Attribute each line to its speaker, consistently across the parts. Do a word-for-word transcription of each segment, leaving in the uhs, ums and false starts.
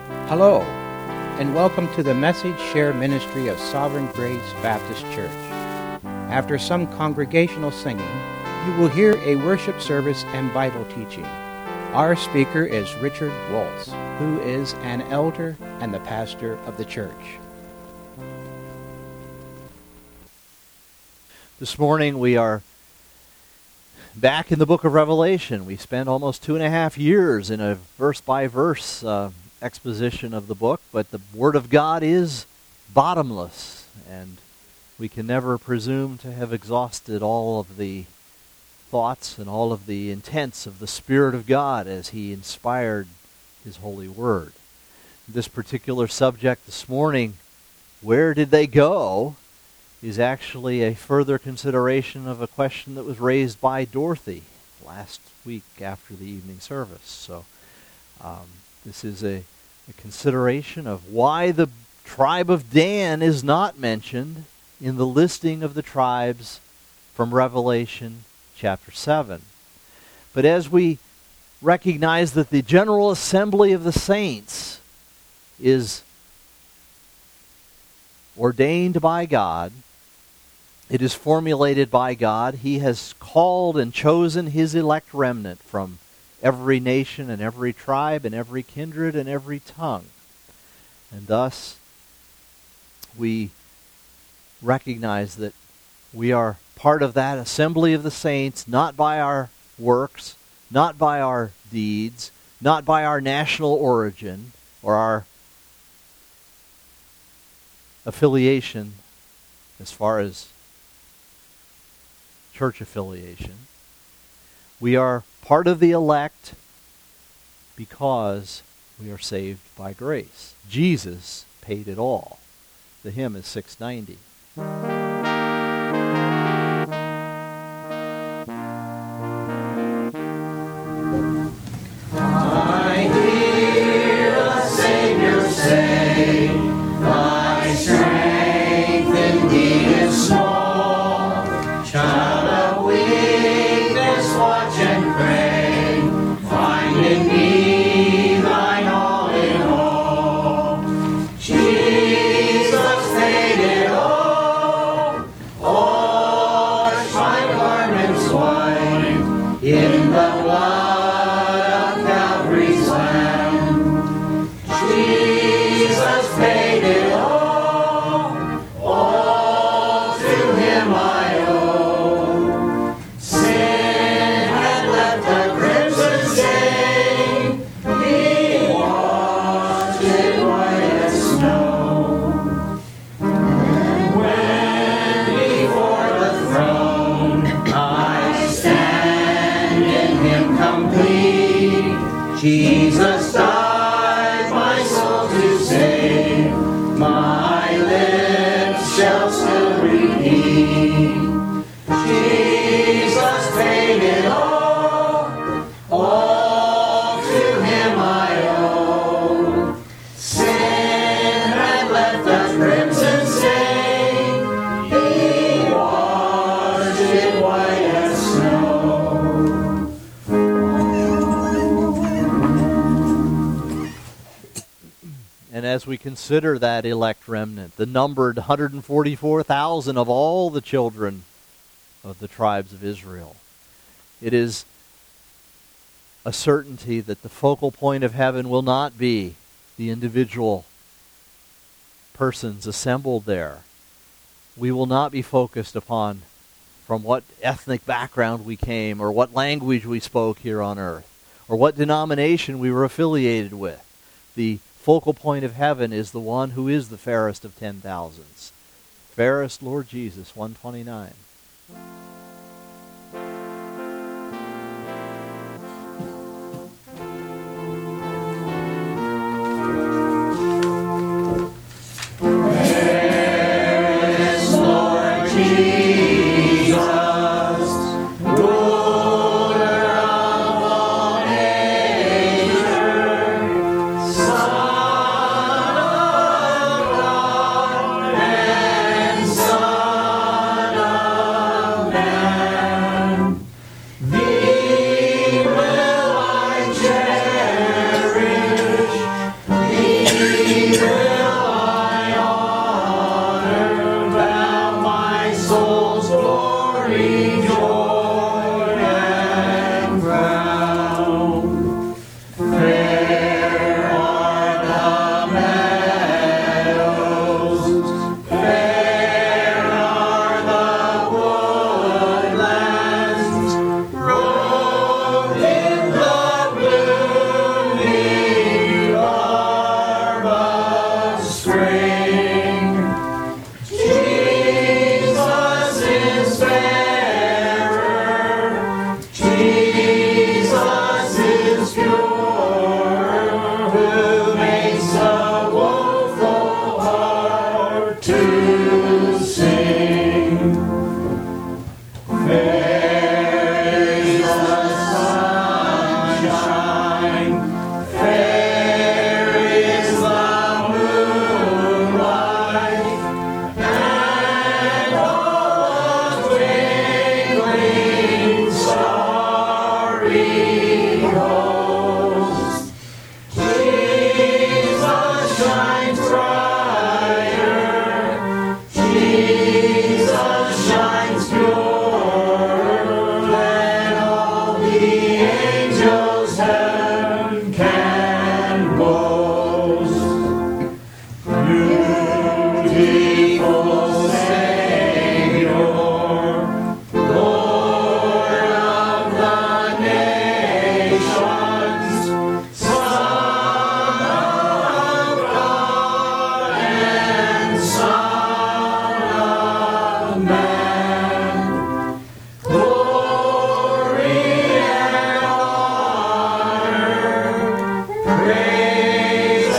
Speaker 1: Hello, and welcome to the Message Share Ministry of Sovereign Grace Baptist Church. After some congregational singing, you will hear a worship service and Bible teaching. Our speaker is Richard Waltz, who is an elder and the pastor of the church.
Speaker 2: This morning we are back in the book of Revelation. We spent almost two and a half years in a verse-by-verse uh, exposition of the book, but the Word of God is bottomless, and we can never presume to have exhausted all of the thoughts and all of the intents of the Spirit of God as He inspired His holy Word. This particular subject this morning, where did they go, is actually a further consideration of a question that was raised by Dorothy last week after the evening service. So um, this is a, a consideration of why the tribe of Dan is not mentioned in the listing of the tribes from Revelation chapter seven. But as we recognize that the general assembly of the saints is ordained by God, it is formulated by God. He has called and chosen His elect remnant from every nation and every tribe and every kindred and every tongue. And thus, we recognize that we are part of that assembly of the saints, not by our works, not by our deeds, not by our national origin or our affiliation as far as church affiliation. We are part of the elect because we are saved by grace. Jesus paid it all. The hymn is six ninety.
Speaker 3: I hear the Savior say, thy strength indeed is small. Child of weakness, watch and pray. Find in me thine all in all. Jesus paid it all. Wash my garments white in the blood of Calvary's Lamb. Jesus paid it all. All to Him I owe. Sin had left a crimson stain. He washed it white as snow. And when before the throne I stand in Him complete, Jesus died my soul to save. My lips shall still repeat, Jesus paid it all. All to Him I owe. Sin had left a crimson stain. He washed it white as snow.
Speaker 2: And as we consider that elect remnant, the numbered one hundred forty-four thousand of all the children of the tribes of Israel, it is a certainty that the focal point of heaven will not be the individual persons assembled there. We will not be focused upon from what ethnic background we came, or what language we spoke here on earth, or what denomination we were affiliated with. The focal point of heaven is the one who is the fairest of ten thousands. Fairest Lord Jesus, one twenty-nine.
Speaker 3: Fairest Lord Jesus, ruler of all nature, Son of God and Son of makes the woeful heart to sing. Fair is the sunshine, fair is the moonlight, and all the twinkling starry host. Jesus shines brighter, Jesus shines purer than all the angels heaven can boast. Beautiful Savior, Lord of the nations, Son of God and Son of Man, glory and honor, praise,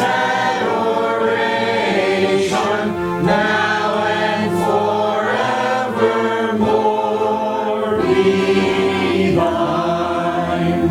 Speaker 3: adoration, now and forevermore be thine.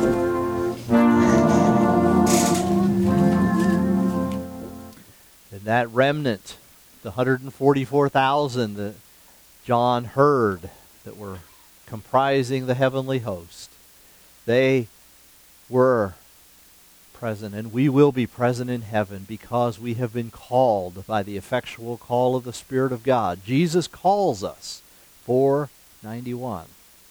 Speaker 2: And that remnant, the one hundred forty-four thousand that John heard that were comprising the heavenly host, they were present, and we will be present in heaven because we have been called by the effectual call of the Spirit of God. Jesus calls us. four ninety-one.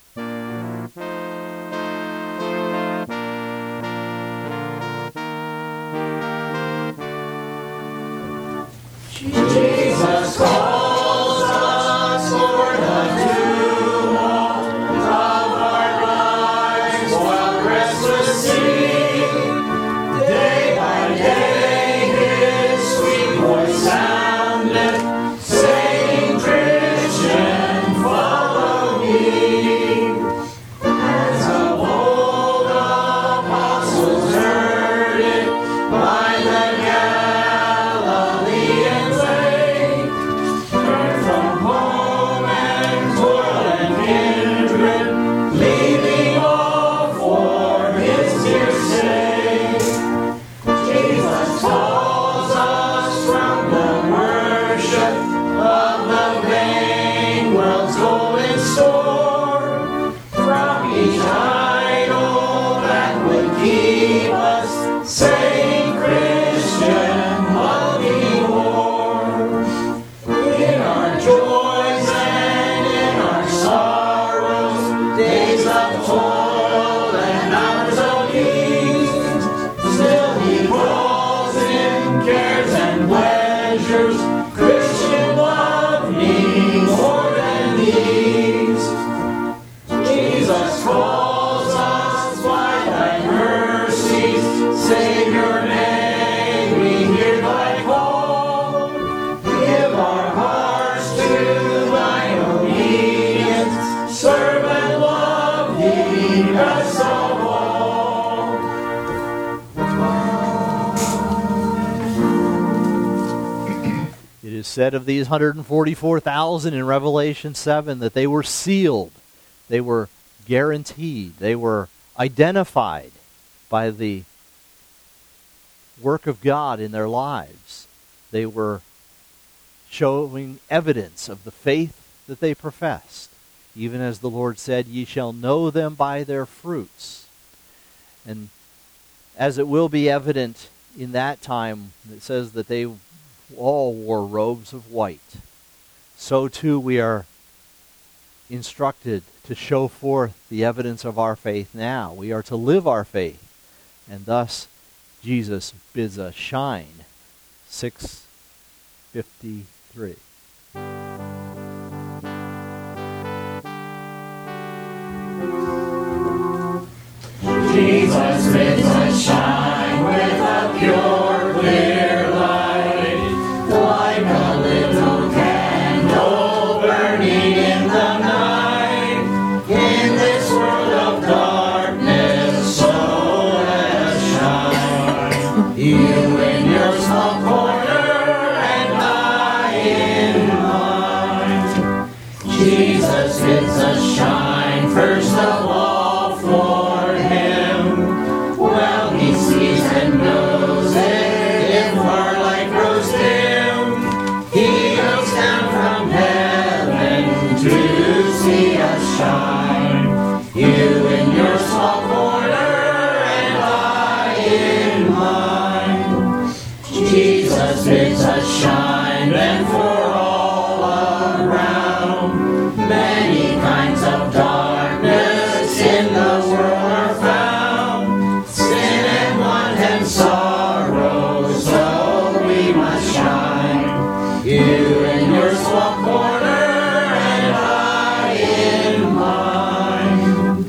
Speaker 3: Jesus calls us for the tumult of our lives, while restless sing. Day by day His sweet voice soundeth, saying, Christian, follow me. As of old apostles heard it by the Galilean way, turned from home and toil and kindred, leaving all for His dear sake. Jesus calls us from the worship of the vain world's golden store, from each idol that would keep us saying, Christian, love me more. In our joys and in our sorrows, days of toil and hours of ease, still He calls in cares and pleasures, Christian, love me more than these. Jesus calls us by thy mercies, Savior, may we hear thy call. Give our hearts to thine obedience, serve and love thee best of all.
Speaker 2: It is said of these one hundred forty-four thousand in Revelation seven that they were sealed, they were guaranteed, they were identified by the work of God in their lives. They were showing evidence of the faith that they professed. Even as the Lord said, ye shall know them by their fruits. And as it will be evident in that time, it says that they all wore robes of white. So too we are instructed to show forth the evidence of our faith now. We are to live our faith. And thus Jesus bids us shine. six fifty-three.
Speaker 3: Jesus bids us shine with a pure, clear light, like a little candle burning in the night. In this world of darkness, so let us shine. You in your small corner and I in mine. Jesus bids us shine first of all for him. Well, he sees and knows it if our light grows dim. He looks down from heaven to see us shine. You in your small corner and I in mine. Jesus bids us shine then for all around. Many kinds of darkness in the world are found. Sin and want and sorrow, so we must shine. You in your small corner and I in mine.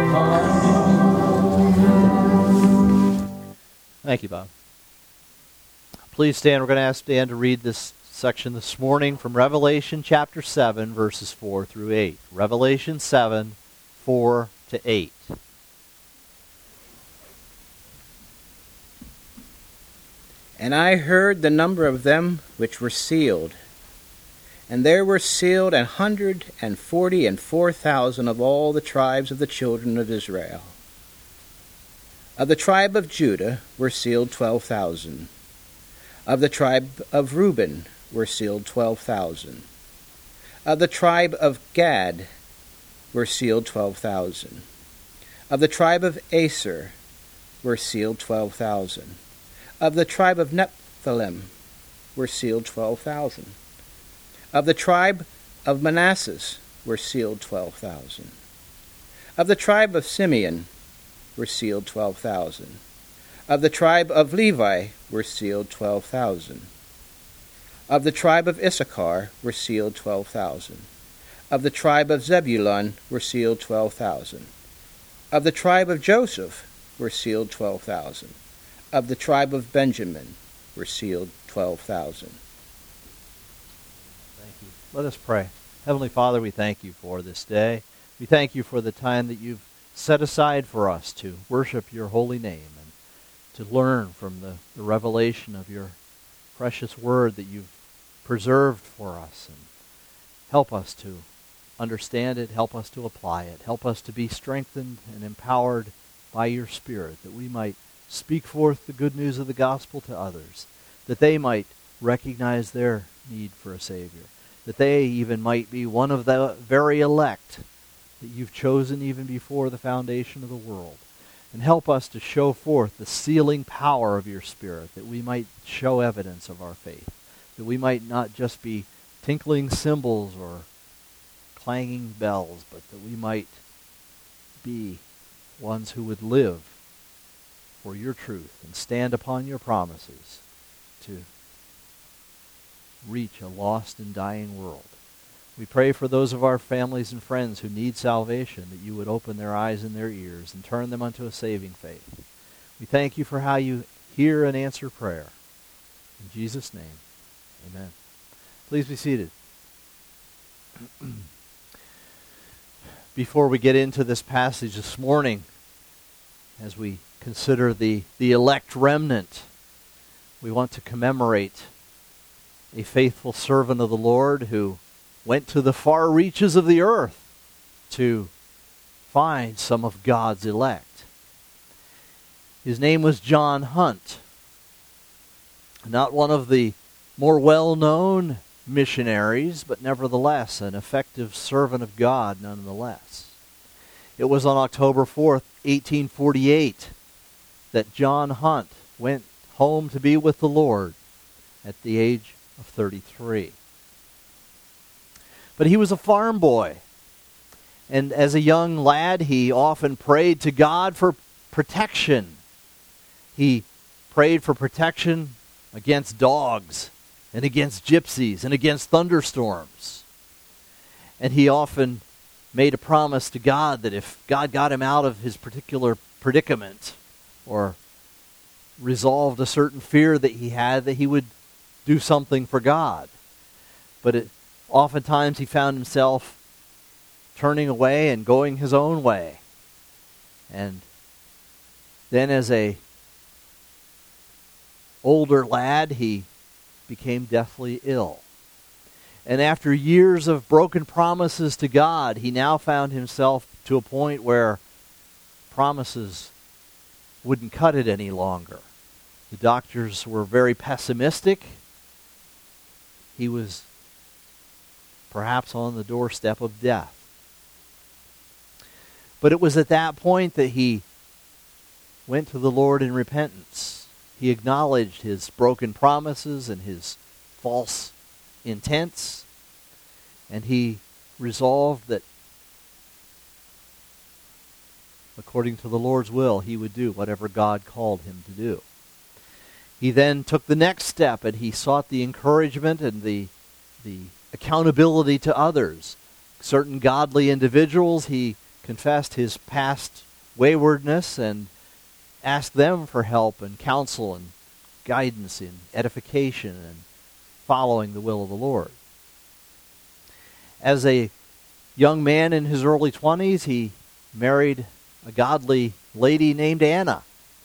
Speaker 2: Thank you, Bob. Please stand. We're going to ask Dan to read this section this morning from Revelation chapter seven, verses four through eight. Revelation seven, four to eight.
Speaker 1: And I heard the number of them which were sealed. And there were sealed an hundred and forty and four thousand of all the tribes of the children of Israel. Of the tribe of Judah were sealed twelve thousand. Of the tribe of Reuben were sealed twelve thousand. Of the tribe of Gad were sealed twelve thousand. Of the tribe of Aser were sealed twelve thousand. Of the tribe of Nephthalim were sealed twelve thousand. Of the tribe of Manasseh were sealed twelve thousand. Of the tribe of Simeon were sealed twelve thousand. Of the tribe of Levi were sealed twelve thousand. Of the tribe of Issachar were sealed twelve thousand. Of the tribe of Zebulun were sealed twelve thousand. Of the tribe of Joseph were sealed twelve thousand. Of the tribe of Benjamin were sealed twelve thousand.
Speaker 2: Thank you. Let us pray. Heavenly Father, we thank you for this day. We thank you for the time that you've set aside for us to worship your holy name and to learn from the, the revelation of your precious word that you've preserved for us. And help us to understand it, help us to apply it, help us to be strengthened and empowered by your Spirit, that we might speak forth the good news of the gospel to others, that they might recognize their need for a Savior, that they even might be one of the very elect that you've chosen even before the foundation of the world. And help us to show forth the sealing power of your Spirit, that we might show evidence of our faith, that we might not just be tinkling cymbals or clanging bells, but that we might be ones who would live for your truth and stand upon your promises to reach a lost and dying world. We pray for those of our families and friends who need salvation, that you would open their eyes and their ears and turn them unto a saving faith. We thank you for how you hear and answer prayer. In Jesus' name, amen. Please be seated. Before we get into this passage this morning, as we consider the, the elect remnant, we want to commemorate a faithful servant of the Lord who went to the far reaches of the earth to find some of God's elect. His name was John Hunt. Not one of the more well-known missionaries, but nevertheless an effective servant of God nonetheless. It was on October fourth, eighteen forty-eight, that John Hunt went home to be with the Lord at the age of thirty-three. But he was a farm boy, and as a young lad, he often prayed to God for protection. He prayed for protection against dogs, and against gypsies, and against thunderstorms. And he often made a promise to God that if God got him out of his particular predicament, or resolved a certain fear that he had, that he would do something for God. But it, oftentimes he found himself turning away and going his own way. And then as a older lad, he became deathly ill. And after years of broken promises to God, he now found himself to a point where promises wouldn't cut it any longer. The doctors were very pessimistic. He was perhaps on the doorstep of death. But it was at that point that he went to the Lord in repentance. He acknowledged his broken promises and his false intents, and he resolved that according to the Lord's will, he would do whatever God called him to do. He then took the next step, and he sought the encouragement and the, the accountability to others. Certain godly individuals, he confessed his past waywardness and asked them for help and counsel and guidance in edification and following the will of the Lord. As a young man in his early twenties, he married a godly lady named Anna.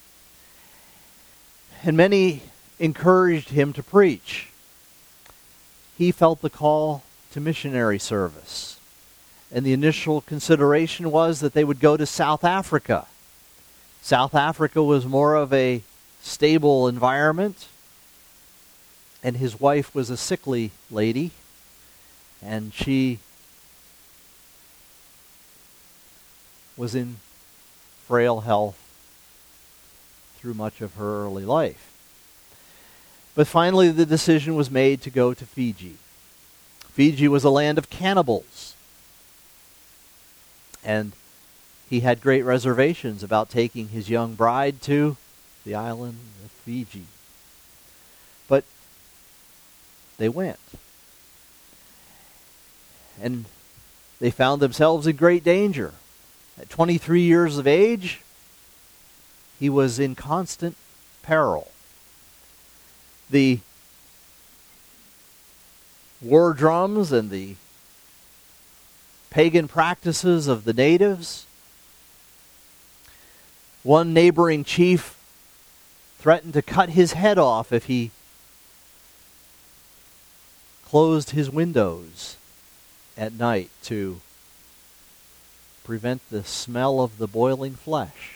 Speaker 2: And many encouraged him to preach. He felt the call to missionary service. And the initial consideration was that they would go to South Africa. South Africa was more of a stable environment, and his wife was a sickly lady, and she was in frail health through much of her early life. But finally the decision was made to go to Fiji. Fiji was a land of cannibals, and he had great reservations about taking his young bride to the island of Fiji. But they went. And they found themselves in great danger. At twenty-three years of age, he was in constant peril. The war drums and the pagan practices of the natives. One neighboring chief threatened to cut his head off if he closed his windows at night to prevent the smell of the boiling flesh.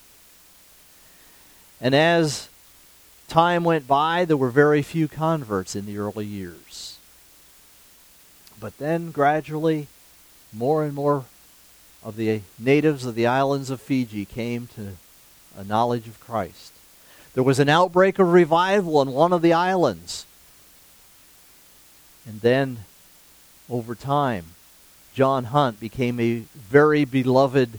Speaker 2: And as time went by, there were very few converts in the early years. But then gradually, more and more of the natives of the islands of Fiji came to a knowledge of Christ. There was an outbreak of revival on one of the islands. And then, over time, John Hunt became a very beloved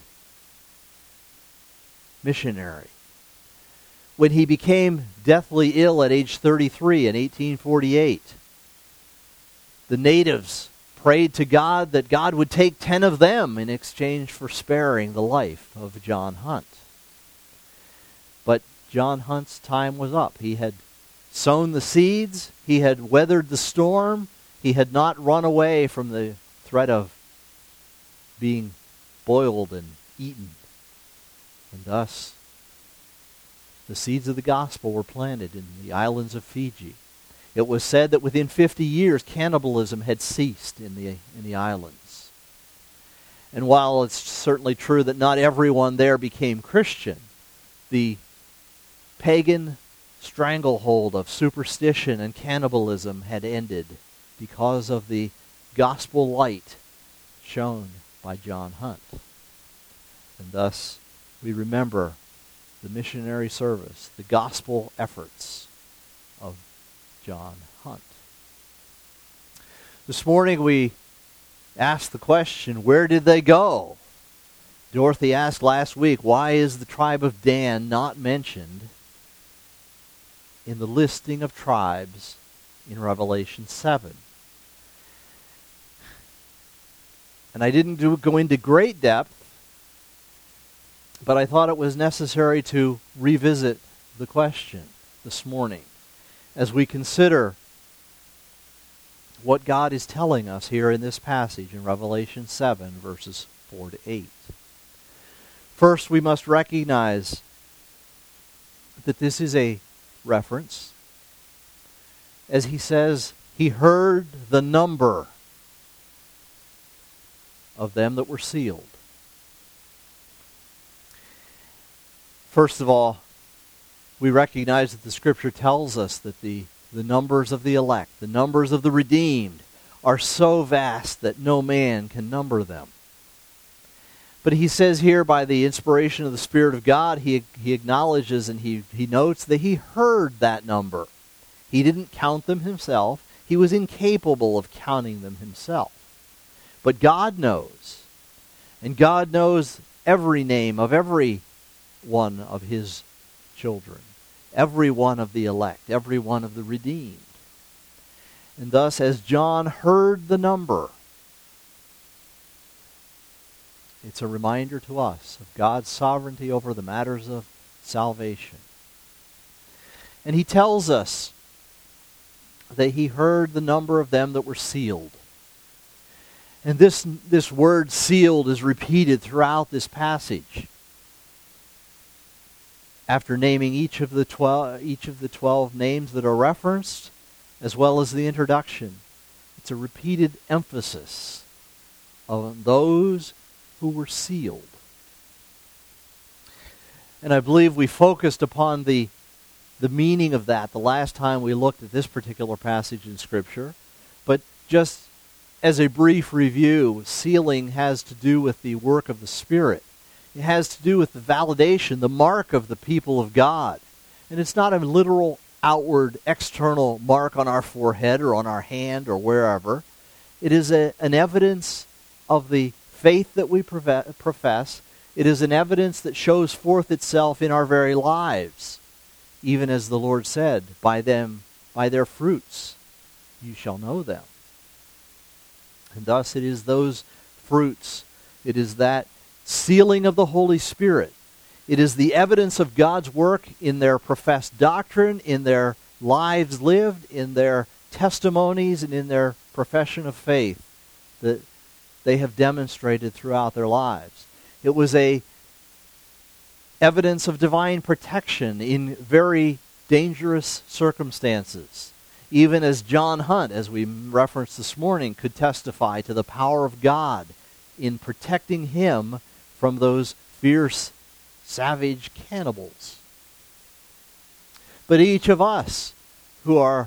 Speaker 2: missionary. When he became deathly ill at age thirty-three in eighteen forty-eight, the natives prayed to God that God would take ten of them in exchange for sparing the life of John Hunt. But John Hunt's time was up. He had sown the seeds. He had weathered the storm. He had not run away from the threat of being boiled and eaten. And thus, the seeds of the gospel were planted in the islands of Fiji. It was said that within fifty years, cannibalism had ceased in the in the islands. And while it's certainly true that not everyone there became Christian, the pagan stranglehold of superstition and cannibalism had ended because of the gospel light shown by John Hunt. And thus, we remember the missionary service, the gospel efforts of John Hunt. This morning we asked the question, where did they go? Dorothy asked last week, why is the tribe of Dan not mentioned in the listing of tribes in Revelation seven? And I didn't do, go into great depth, but I thought it was necessary to revisit the question this morning as we consider what God is telling us here in this passage in Revelation seven, verses four to eight. First, we must recognize that this is a reference as he says, he heard the number of them that were sealed. First of all, we recognize that the Scripture tells us that the, the numbers of the elect, the numbers of the redeemed, are so vast that no man can number them. But he says here, by the inspiration of the Spirit of God, he, he acknowledges and he, he notes that he heard that number. He didn't count them himself. He was incapable of counting them himself. But God knows. And God knows every name of every one of his children, every one of the elect, every one of the redeemed. And thus, as John heard the number, it's a reminder to us of God's sovereignty over the matters of salvation. And he tells us that he heard the number of them that were sealed. And this, this word sealed is repeated throughout this passage. After naming each of the twelve, each of the twelve names that are referenced, as well as the introduction, it's a repeated emphasis on those who were sealed. And I believe we focused upon the, the meaning of that the last time we looked at this particular passage in Scripture. But just as a brief review, sealing has to do with the work of the Spirit. It has to do with the validation, the mark of the people of God. And it's not a literal outward, external mark on our forehead or on our hand or wherever. It is a, an evidence of the faith that we profess. It is an evidence that shows forth itself in our very lives. Even as the Lord said, by them, by their fruits, you shall know them. And thus it is those fruits, it is that sealing of the Holy Spirit. It is the evidence of God's work in their professed doctrine, in their lives lived, in their testimonies, and in their profession of faith that they have demonstrated throughout their lives. It was a evidence of divine protection in very dangerous circumstances. Even as John Hunt, as we referenced this morning, could testify to the power of God in protecting him from those fierce, savage cannibals. But each of us who are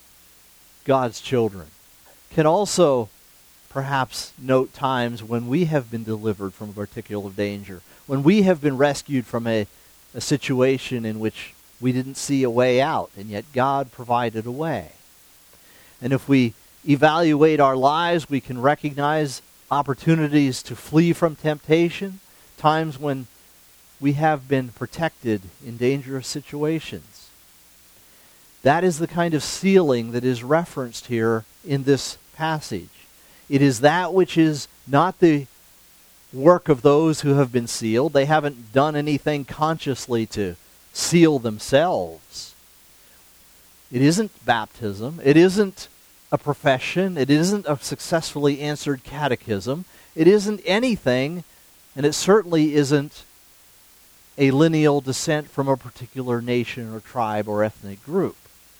Speaker 2: God's children can also perhaps note times when we have been delivered from a particular danger, when we have been rescued from a, a situation in which we didn't see a way out, and yet God provided a way. And if we evaluate our lives, we can recognize opportunities to flee from temptation, times when we have been protected in dangerous situations. That is the kind of sealing that is referenced here in this passage. It is that which is not the work of those who have been sealed. They haven't done anything consciously to seal themselves. It isn't baptism. It isn't a profession. It isn't a successfully answered catechism. It isn't anything, and it certainly isn't a lineal descent from a particular nation or tribe or ethnic group.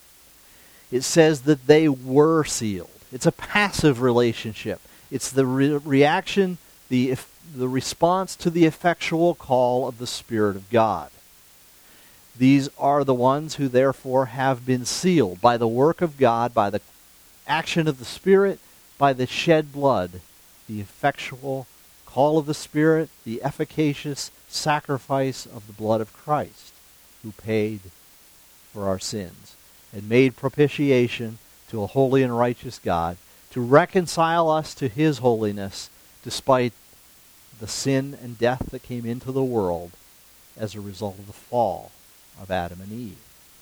Speaker 2: It says that they were sealed. It's a passive relationship. It's the re- reaction, the, the response to the effectual call of the Spirit of God. These are the ones who therefore have been sealed by the work of God, by the action of the Spirit, by the shed blood, the effectual call of the Spirit, the efficacious sacrifice of the blood of Christ, who paid for our sins and made propitiation to a holy and righteous God to reconcile us to His holiness despite the sin and death that came into the world as a result of the fall of Adam and Eve.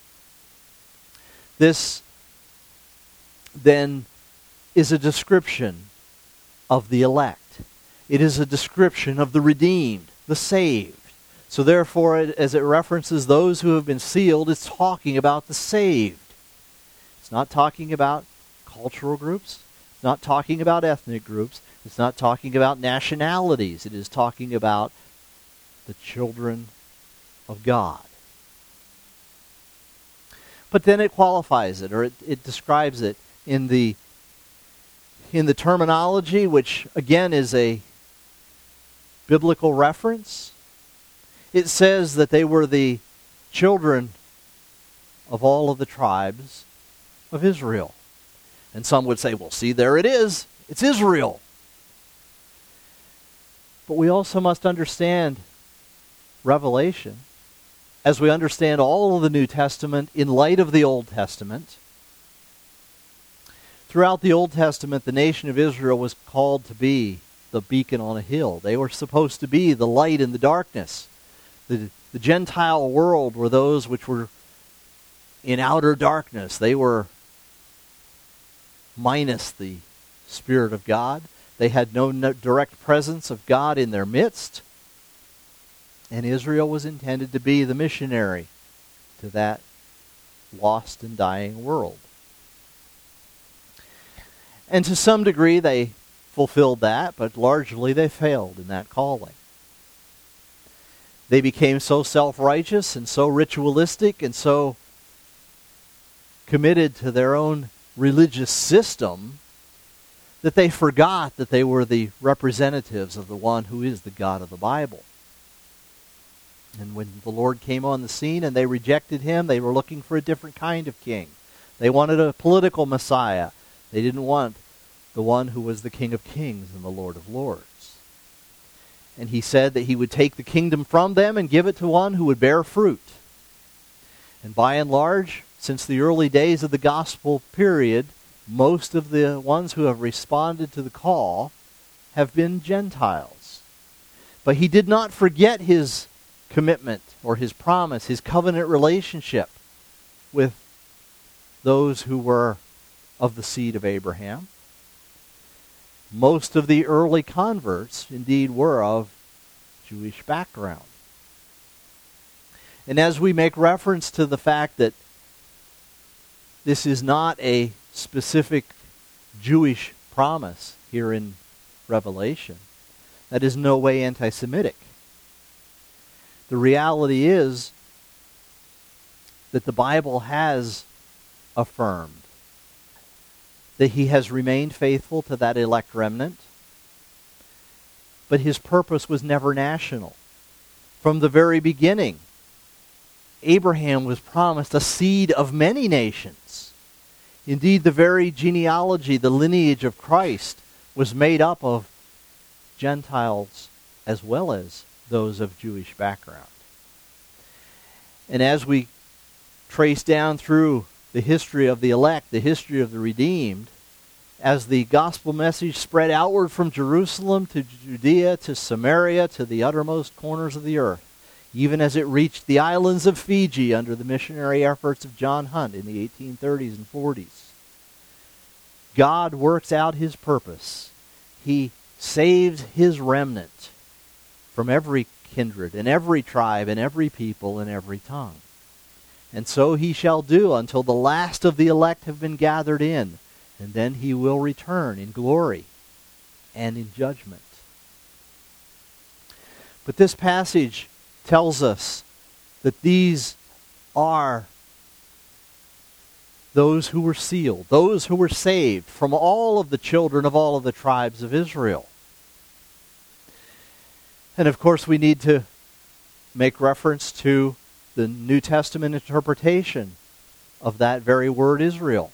Speaker 2: This then is a description of the elect. It is a description of the redeemed, the saved. So therefore, as it references those who have been sealed, it's talking about the saved. It's not talking about cultural groups. It's not talking about ethnic groups. It's not talking about nationalities. It is talking about the children of God. but then it qualifies it, or it, it describes it in the in the terminology, which again is a biblical reference. It says that they were the children of all of the tribes of Israel. And some would say, well, see, there it is. It's Israel. But we also must understand Revelation as we understand all of the New Testament in light of the Old Testament. Throughout the Old Testament, the nation of Israel was called to be the beacon on a hill. They were supposed to be the light in the darkness. The, the Gentile world were those which were in outer darkness. They were minus the Spirit of God. They had no, no direct presence of God in their midst. And Israel was intended to be the missionary to that lost and dying world. And to some degree they fulfilled that, but largely they failed in that calling. They became so self-righteous and so ritualistic and so committed to their own religious system that they forgot that they were the representatives of the one who is the God of the Bible. And when the Lord came on the scene and they rejected him, they were looking for a different kind of king. They wanted a political Messiah. They didn't want the one who was the King of Kings and the Lord of Lords. And he said that he would take the kingdom from them and give it to one who would bear fruit. And by and large, since the early days of the gospel period, most of the ones who have responded to the call have been Gentiles. But he did not forget his commitment or his promise, his covenant relationship with those who were of the seed of Abraham. Most of the early converts, indeed, were of Jewish background. And as we make reference to the fact that this is not a specific Jewish promise here in Revelation, that is no way anti-Semitic. The reality is that the Bible has affirmed that he has remained faithful to that elect remnant, but his purpose was never national. From the very beginning, Abraham was promised a seed of many nations. Indeed, the very genealogy, the lineage of Christ, was made up of Gentiles as well as those of Jewish background. And as we trace down through the history of the elect, the history of the redeemed, as the gospel message spread outward from Jerusalem to Judea to Samaria to the uttermost corners of the earth, even as it reached the islands of Fiji under the missionary efforts of John Hunt in the eighteen thirties and forties. God works out his purpose. He saves his remnant from every kindred and every tribe and every people and every tongue. And so he shall do until the last of the elect have been gathered in, and then he will return in glory and in judgment. But this passage tells us that these are those who were sealed, those who were saved from all of the children of all of the tribes of Israel. And of course we need to make reference to the New Testament interpretation of that very word Israel.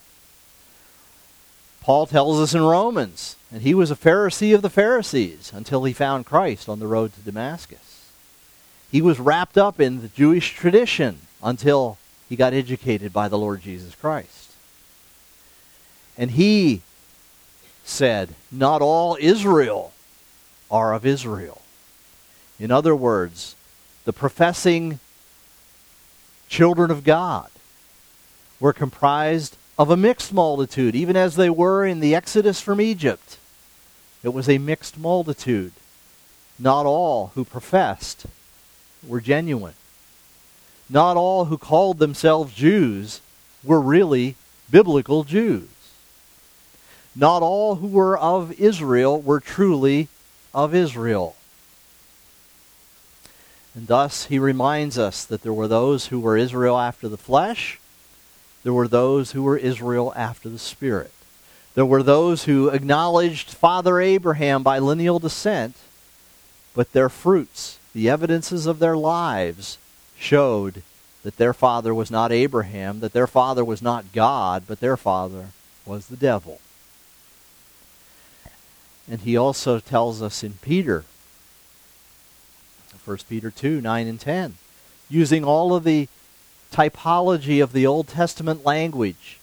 Speaker 2: Paul tells us in Romans, and he was a Pharisee of the Pharisees until he found Christ on the road to Damascus. He was wrapped up in the Jewish tradition until he got educated by the Lord Jesus Christ. And he said, not all Israel are of Israel. In other words, the professing children of God were comprised of a mixed multitude, even as they were in the Exodus from Egypt. It was a mixed multitude. Not all who professed were genuine. Not all who called themselves Jews were really biblical Jews. Not all who were of Israel were truly of Israel. And thus he reminds us that there were those who were Israel after the flesh, There were those who were Israel after the Spirit. There were those who acknowledged Father Abraham by lineal descent, but their fruits, the evidences of their lives, showed that their father was not Abraham, that their father was not God, but their father was the devil. And he also tells us in Peter, First Peter two, nine and ten, using all of the typology of the Old Testament language,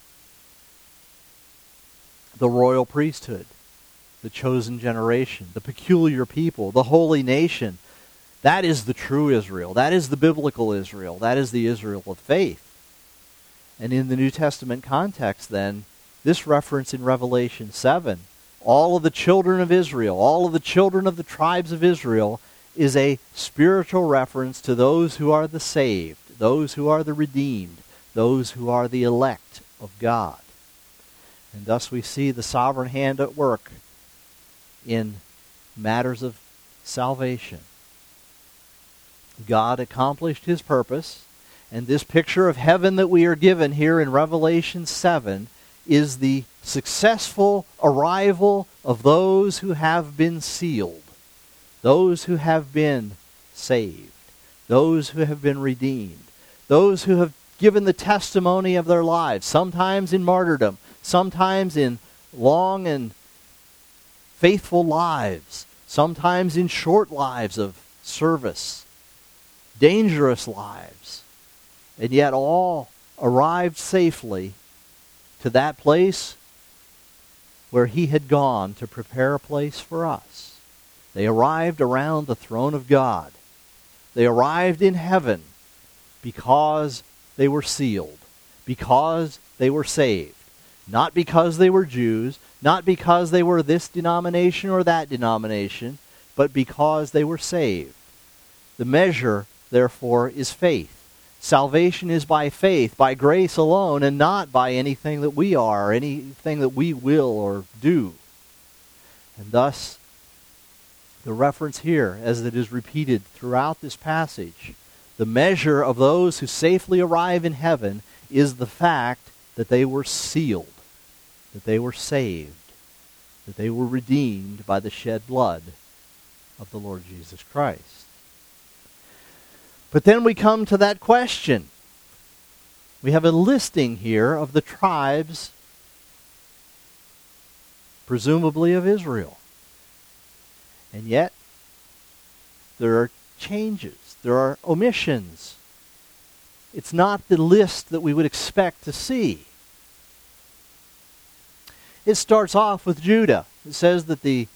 Speaker 2: the royal priesthood, the chosen generation, the peculiar people, the holy nation. That is the true Israel. That is the biblical Israel. That is the Israel of faith. And in the New Testament context, then, this reference in Revelation seven, all of the children of Israel, all of the children of the tribes of Israel, is a spiritual reference to those who are the saved, those who are the redeemed, those who are the elect of God. And thus we see the sovereign hand at work in matters of salvation. God accomplished his purpose, and this picture of heaven that we are given here in Revelation seven is the successful arrival of those who have been sealed, those who have been saved, those who have been redeemed, those who have given the testimony of their lives, sometimes in martyrdom, sometimes in long and faithful lives, sometimes in short lives of service, dangerous lives, and yet all arrived safely to that place where he had gone to prepare a place for us. They arrived around the throne of God. They arrived in heaven because they were sealed, because they were saved. Not because they were Jews, not because they were this denomination or that denomination, but because they were saved. The measure, therefore, is faith. Salvation is by faith, by grace alone, and not by anything that we are, or anything that we will or do. And thus, the reference here, as it is repeated throughout this passage, the measure of those who safely arrive in heaven is the fact that they were sealed, that they were saved, that they were redeemed by the shed blood of the Lord Jesus Christ. But then we come to that question. We have a listing here of the tribes, presumably of Israel. And yet, there are changes. There are omissions. It's not the list that we would expect to see. It starts off with Judah. It says that the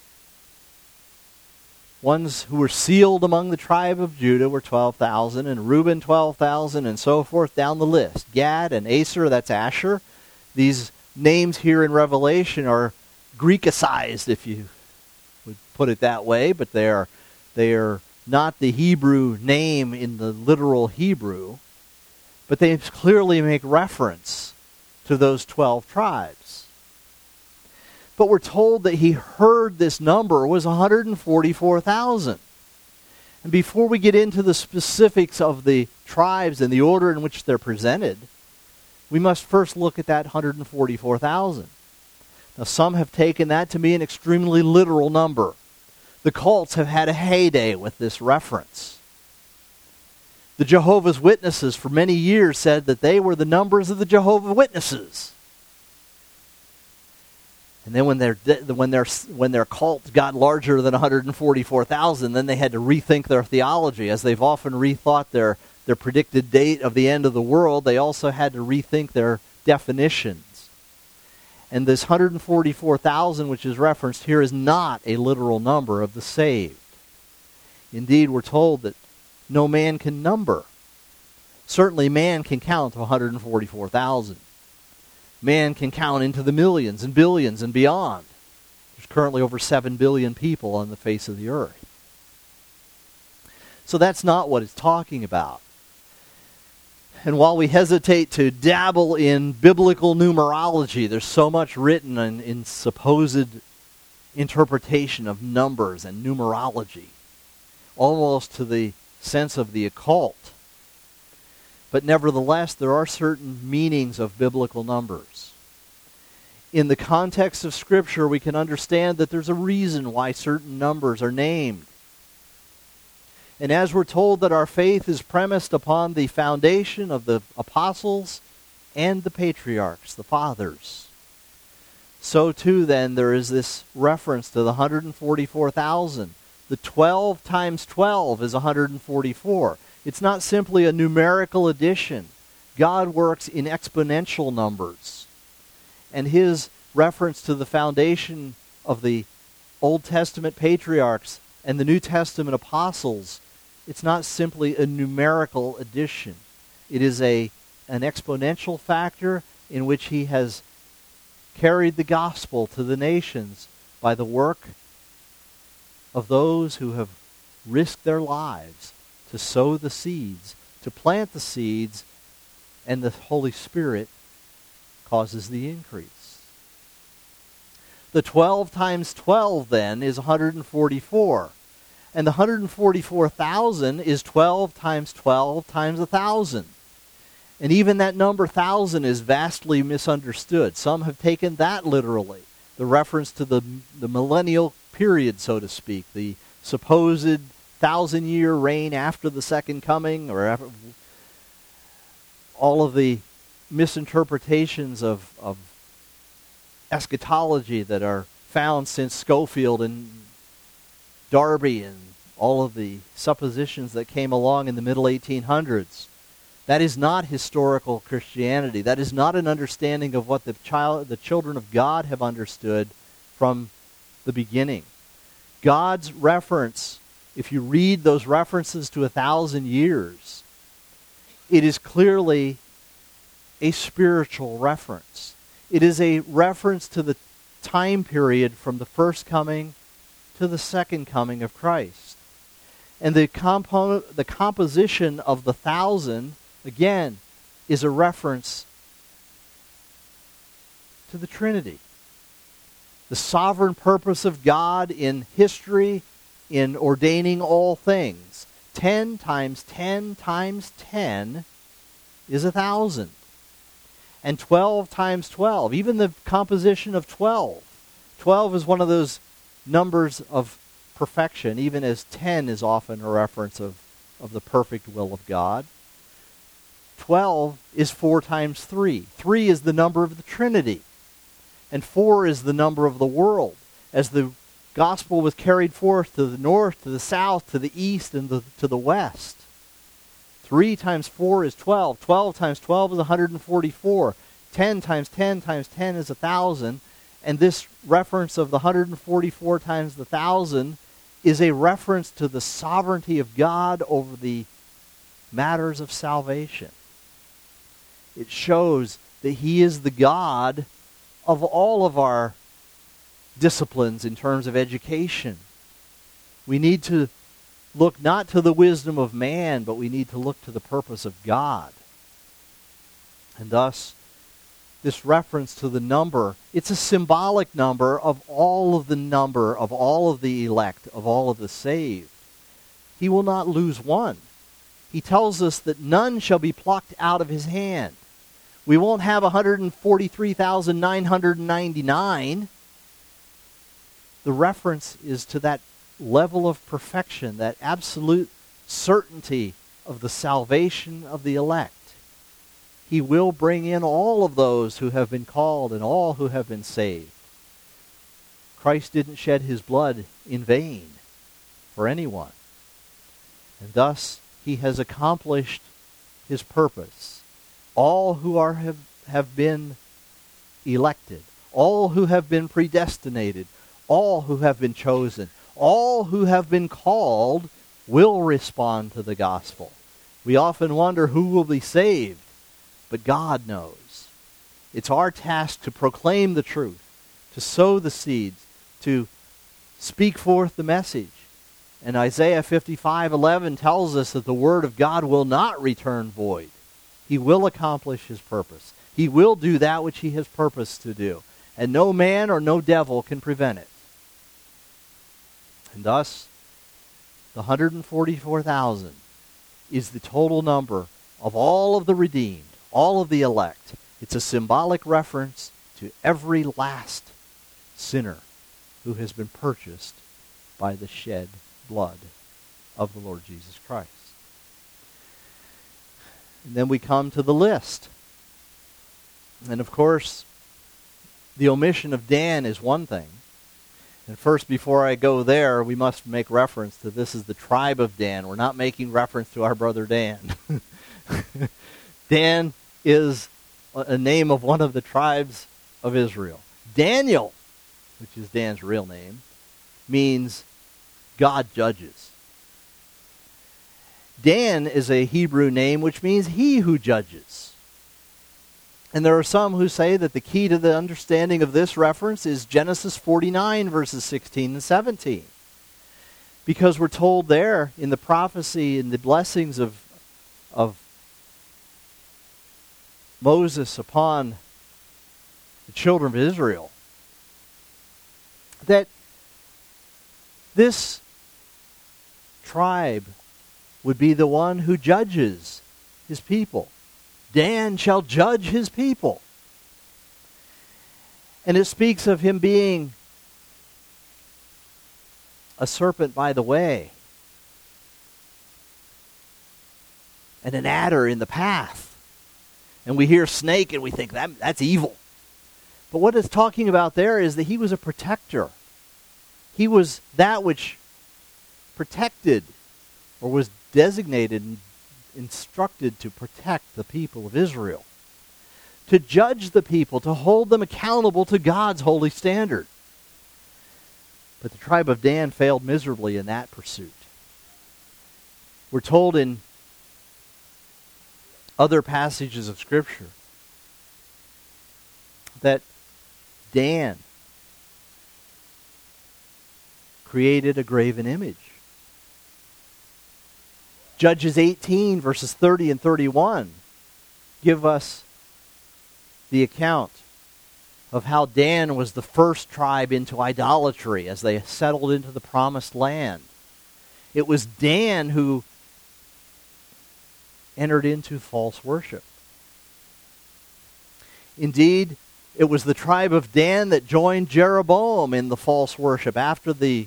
Speaker 2: ones who were sealed among the tribe of Judah were twelve thousand, and Reuben twelve thousand, and so forth down the list. Gad and Aser, that's Asher. These names here in Revelation are Greekicized, if you would put it that way, but they are, they are not the Hebrew name in the literal Hebrew, but they clearly make reference to those twelve tribes. But we're told that he heard this number was one hundred forty-four thousand. And before we get into the specifics of the tribes and the order in which they're presented, we must first look at that one hundred forty-four thousand. Now, some have taken that to be an extremely literal number. The cults have had a heyday with this reference. The Jehovah's Witnesses for many years said that they were the numbers of the Jehovah's Witnesses. And then when their when their when their cult got larger than one hundred forty-four thousand, then they had to rethink their theology. As they've often rethought their, their predicted date of the end of the world, they also had to rethink their definitions. And this one hundred forty-four thousand, which is referenced here, is not a literal number of the saved. Indeed, we're told that no man can number. Certainly man can count to one hundred forty-four thousand. Man can count into the millions and billions and beyond. There's currently over seven billion people on the face of the earth. So that's not what it's talking about. And while we hesitate to dabble in biblical numerology, there's so much written in, in supposed interpretation of numbers and numerology, almost to the sense of the occult. But nevertheless, there are certain meanings of biblical numbers. In the context of Scripture, we can understand that there's a reason why certain numbers are named. And as we're told that our faith is premised upon the foundation of the apostles and the patriarchs, the fathers, so too then there is this reference to the one hundred forty-four thousand. The twelve times twelve is one hundred forty-four. It's not simply a numerical addition. God works in exponential numbers. And his reference to the foundation of the Old Testament patriarchs and the New Testament apostles, it's not simply a numerical addition. It is a an exponential factor in which he has carried the gospel to the nations by the work of those who have risked their lives to sow the seeds, to plant the seeds, and the Holy Spirit causes the increase. The twelve times twelve then is one hundred forty-four. And the one hundred forty-four thousand is twelve times twelve times one thousand. And even that number one thousand is vastly misunderstood. Some have taken that literally, the reference to the, the millennial period, so to speak, the supposed thousand-year reign after the second coming, or after, all of the misinterpretations of, of eschatology that are found since Schofield and Darby and all of the suppositions that came along in the middle eighteen hundreds. That is not historical Christianity. That is not an understanding of what the child, the children of God have understood from the beginning. God's reference, if you read those references to a thousand years, it is clearly a spiritual reference. It is a reference to the time period from the first coming to the second coming of Christ. And the compo- the composition of the thousand, again, is a reference to the Trinity. The sovereign purpose of God in history, in ordaining all things. Ten times ten times ten is a thousand. And twelve times twelve, even the composition of twelve. Twelve is one of those numbers of perfection, even as ten is often a reference of, of the perfect will of God. Twelve is four times three. Three is the number of the Trinity. And four is the number of the world. As the gospel was carried forth to the north, to the south, to the east, and the, to the west. Three times four is twelve. Twelve times twelve is one hundred forty-four. Ten times ten times ten is a thousand. And this reference of the one hundred forty-four times the thousand is a reference to the sovereignty of God over the matters of salvation. It shows that he is the God of all of our disciplines in terms of education. We need to look not to the wisdom of man, but we need to look to the purpose of God. And thus, this reference to the number, it's a symbolic number of all of the number of all of the elect, of all of the saved. He will not lose one. He tells us that none shall be plucked out of his hand. We won't have one hundred forty-three thousand nine hundred ninety-nine. The reference is to that level of perfection, that absolute certainty of the salvation of the elect. He will bring in all of those who have been called and all who have been saved. Christ didn't shed his blood in vain for anyone. And thus, he has accomplished his purpose. All who are have, have been elected, all who have been predestinated, all who have been chosen, all who have been called will respond to the gospel. We often wonder who will be saved, but God knows. It's our task to proclaim the truth, to sow the seeds, to speak forth the message. And Isaiah fifty-five eleven tells us that the word of God will not return void. He will accomplish his purpose. He will do that which he has purposed to do. And no man or no devil can prevent it. And thus, the one hundred forty-four thousand is the total number of all of the redeemed, all of the elect. It's a symbolic reference to every last sinner who has been purchased by the shed blood of the Lord Jesus Christ. And then we come to the list. And of course, the omission of Dan is one thing. And first, before I go there, we must make reference to this is the tribe of Dan. We're not making reference to our brother Dan. Dan is a name of one of the tribes of Israel. Daniel, which is Dan's real name, means God judges. Dan is a Hebrew name which means he who judges. And there are some who say that the key to the understanding of this reference is Genesis forty-nine, verses sixteen and seventeen. Because we're told there in the prophecy and the blessings of, of Moses upon the children of Israel, that this tribe would be the one who judges his people. Dan shall judge his people. And it speaks of him being a serpent by the way and an adder in the path. And we hear snake and we think that that's evil. But what it's talking about there is that he was a protector. He was that which protected or was designated and instructed to protect the people of Israel, to judge the people, to hold them accountable to God's holy standard. But the tribe of Dan failed miserably in that pursuit. We're told in other passages of Scripture that Dan created a graven image. Judges eighteen, verses thirty and thirty-one give us the account of how Dan was the first tribe into idolatry as they settled into the promised land. It was Dan who entered into false worship. Indeed, it was the tribe of Dan that joined Jeroboam in the false worship after the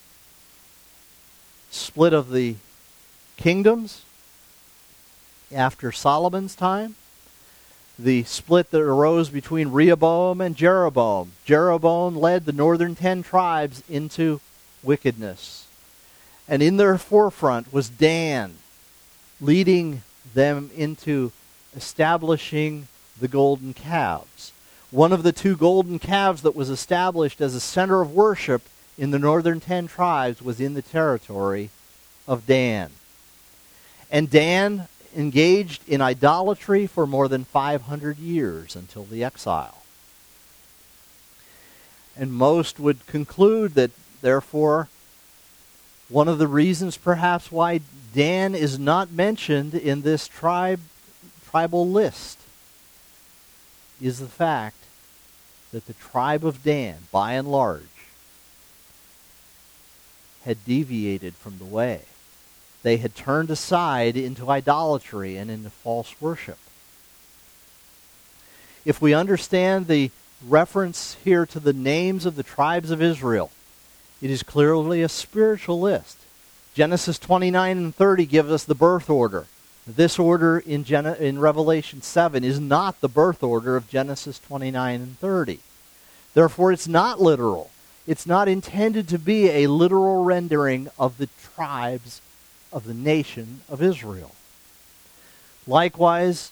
Speaker 2: split of the kingdoms after Solomon's time. The split that arose between Rehoboam and Jeroboam. Jeroboam led the northern ten tribes into wickedness. And in their forefront was Dan, leading them into establishing the golden calves. One of the two golden calves that was established as a center of worship in the northern ten tribes was in the territory of Dan. And Dan engaged in idolatry for more than five hundred years until the exile. And most would conclude that, therefore, one of the reasons perhaps why Dan is not mentioned in this tribe tribal list is the fact that the tribe of Dan, by and large, had deviated from the way. They had turned aside into idolatry and into false worship. If we understand the reference here to the names of the tribes of Israel, it is clearly a spiritual list. Genesis twenty-nine and thirty give us the birth order. This order in, Gen- in Revelation seven is not the birth order of Genesis twenty-nine and thirty. Therefore, it's not literal. It's not intended to be a literal rendering of the tribes of the nation of Israel. Likewise,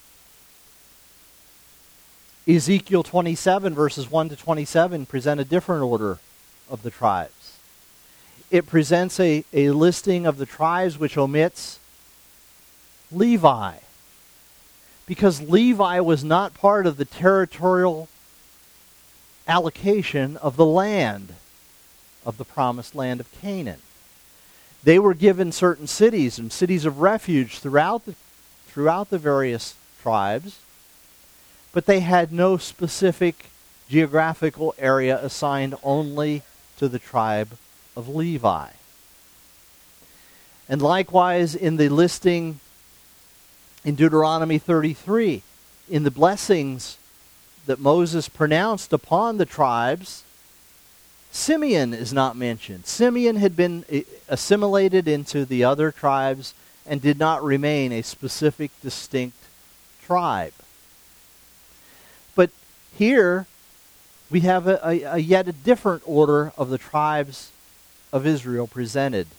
Speaker 2: Ezekiel twenty-seven, verses one to twenty-seven, present a different order of the tribes. It presents a, a listing of the tribes which omits Levi, because Levi was not part of the territorial allocation of the land of the promised land of Canaan. They were given certain cities and cities of refuge throughout the, throughout the various tribes, but they had no specific geographical area assigned only to the tribe of Levi. And likewise, in the listing In Deuteronomy thirty-three, in the blessings that Moses pronounced upon the tribes, Simeon is not mentioned. Simeon had been assimilated into the other tribes and did not remain a specific, distinct tribe. But here we have a, a, a yet a different order of the tribes of Israel presented.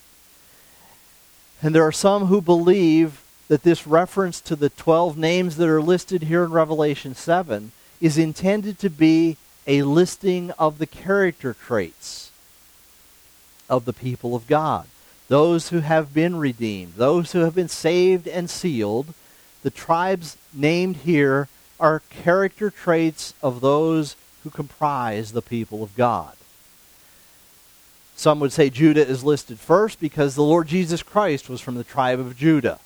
Speaker 2: And there are some who believe that this reference to the twelve names that are listed here in Revelation seven is intended to be a listing of the character traits of the people of God. Those who have been redeemed, those who have been saved and sealed. The tribes named here are character traits of those who comprise the people of God. Some would say Judah is listed first because the Lord Jesus Christ was from the tribe of Judah.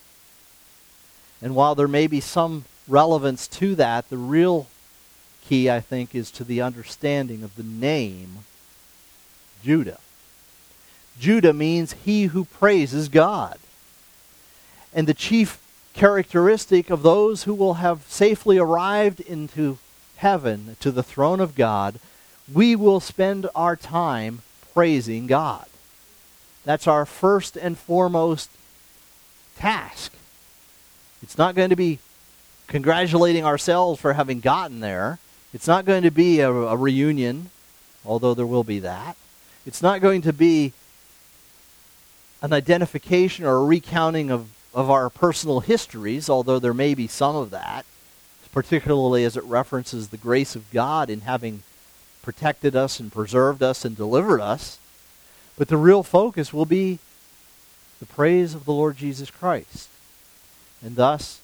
Speaker 2: And while there may be some relevance to that, the real key, I think, is to the understanding of the name Judah. Judah means he who praises God. And the chief characteristic of those who will have safely arrived into heaven, to the throne of God, we will spend our time praising God. That's our first and foremost task. It's not going to be congratulating ourselves for having gotten there. It's not going to be a, a reunion, although there will be that. It's not going to be an identification or a recounting of, of our personal histories, although there may be some of that, particularly as it references the grace of God in having protected us and preserved us and delivered us. But the real focus will be the praise of the Lord Jesus Christ. And thus,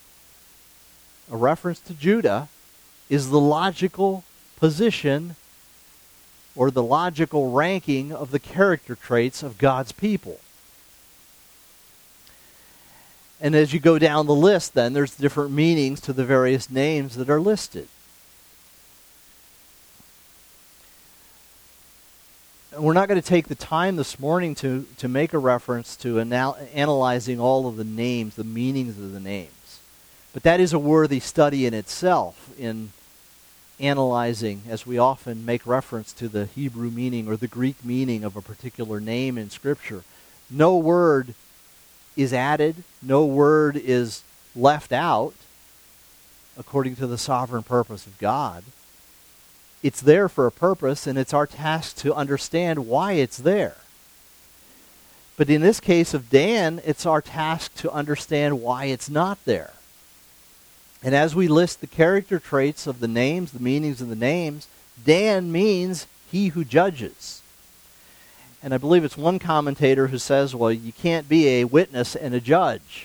Speaker 2: a reference to Judah is the logical position or the logical ranking of the character traits of God's people. And as you go down the list, then, there's different meanings to the various names that are listed. And we're not going to take the time this morning to, to make a reference to anal- analyzing all of the names, the meanings of the names. But that is a worthy study in itself in analyzing, as we often make reference to the Hebrew meaning or the Greek meaning of a particular name in Scripture. No word is added, no word is left out according to the sovereign purpose of God. It's there for a purpose, and it's our task to understand why it's there. But in this case of Dan, it's our task to understand why it's not there. And as we list the character traits of the names, the meanings of the names, Dan means he who judges. And I believe it's one commentator who says, well, you can't be a witness and a judge.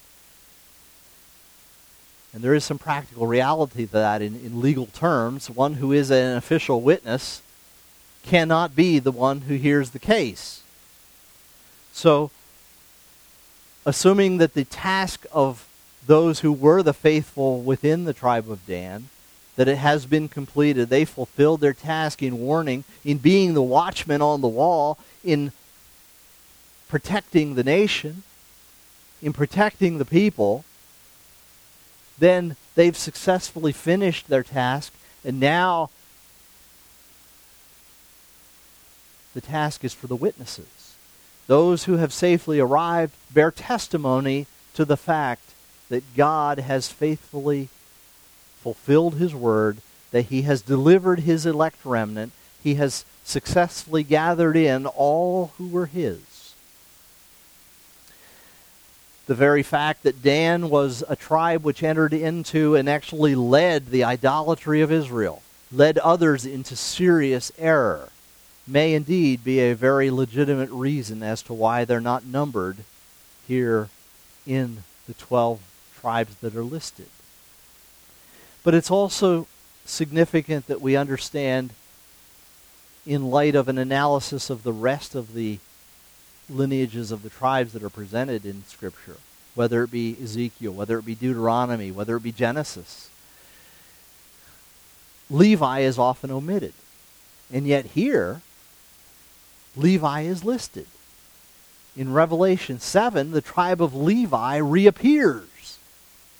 Speaker 2: And there is some practical reality to that in, in legal terms. One who is an official witness cannot be the one who hears the case. So, assuming that the task of those who were the faithful within the tribe of Dan, that it has been completed, they fulfilled their task in warning, in being the watchman on the wall, in protecting the nation, in protecting the people, then they've successfully finished their task, and now the task is for the witnesses. Those who have safely arrived bear testimony to the fact that God has faithfully fulfilled his word, that he has delivered his elect remnant, he has successfully gathered in all who were his. The very fact that Dan was a tribe which entered into and actually led the idolatry of Israel, led others into serious error, may indeed be a very legitimate reason as to why they're not numbered here in the twelve tribes that are listed. But it's also significant that we understand, in light of an analysis of the rest of the lineages of the tribes that are presented in Scripture, whether it be Ezekiel, whether it be Deuteronomy, whether it be Genesis, Levi is often omitted. And yet here, Levi is listed. In Revelation seven, the tribe of Levi reappears.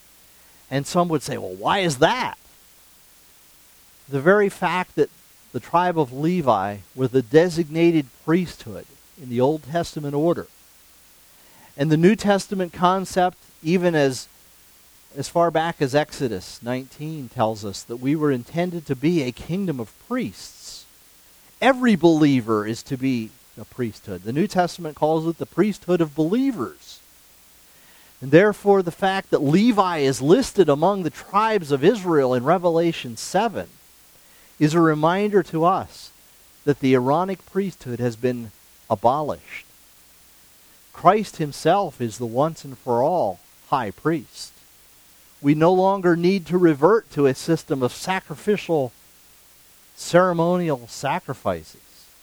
Speaker 2: And some would say, well, why is that? The very fact that the tribe of Levi were the designated priesthood in the Old Testament order. And the New Testament concept, even as, as far back as Exodus nineteen tells us that we were intended to be a kingdom of priests. Every believer is to be a priesthood. The New Testament calls it the priesthood of believers. And therefore, the fact that Levi is listed among the tribes of Israel in Revelation seven is a reminder to us that the Aaronic priesthood has been abolished. Christ himself is the once and for all high priest. We no longer need to revert to a system of sacrificial, ceremonial sacrifices.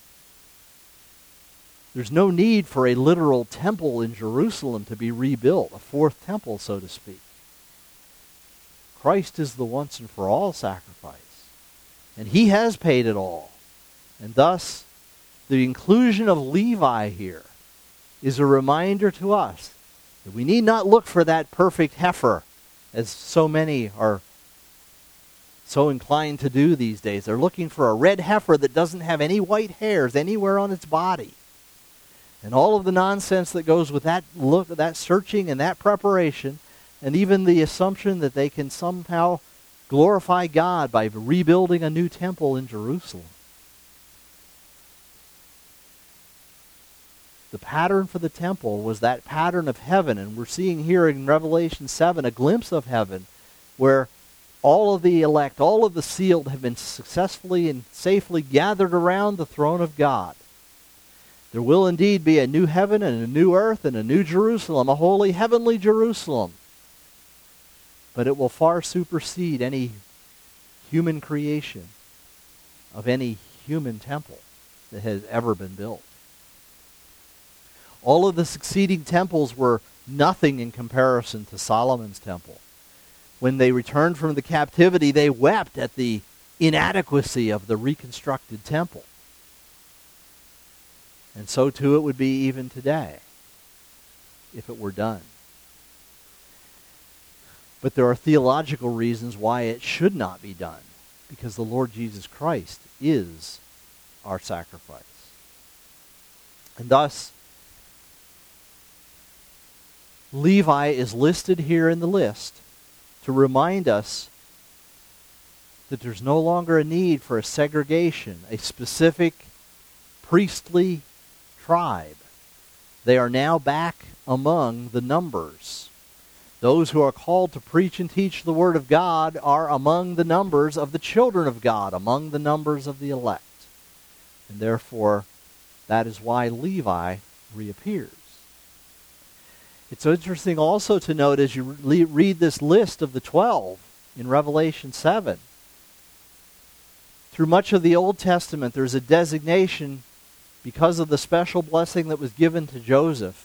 Speaker 2: There's no need for a literal temple in Jerusalem to be rebuilt, a fourth temple, so to speak. Christ is the once and for all sacrifice, and he has paid it all. And thus, the inclusion of Levi here is a reminder to us that we need not look for that perfect heifer, as so many are so inclined to do these days. They're looking for a red heifer that doesn't have any white hairs anywhere on its body. And all of the nonsense that goes with that look, that searching and that preparation, and even the assumption that they can somehow glorify God by rebuilding a new temple in Jerusalem. The pattern for the temple was that pattern of heaven, and we're seeing here in Revelation seven a glimpse of heaven where all of the elect, all of the sealed have been successfully and safely gathered around the throne of God. There will indeed be a new heaven and a new earth and a new Jerusalem, a holy heavenly Jerusalem. But it will far supersede any human creation of any human temple that has ever been built. All of the succeeding temples were nothing in comparison to Solomon's temple. When they returned from the captivity, they wept at the inadequacy of the reconstructed temple. And so too it would be even today, if it were done. But there are theological reasons why it should not be done, because the Lord Jesus Christ is our sacrifice. And thus, Levi is listed here in the list to remind us that there's no longer a need for a segregation, a specific priestly tribe. They are now back among the numbers. Those who are called to preach and teach the Word of God are among the numbers of the children of God, among the numbers of the elect. And therefore, that is why Levi reappears. It's interesting also to note as you re- read this list of the twelve in Revelation seven. Through much of the Old Testament, there's a designation because of the special blessing that was given to Joseph.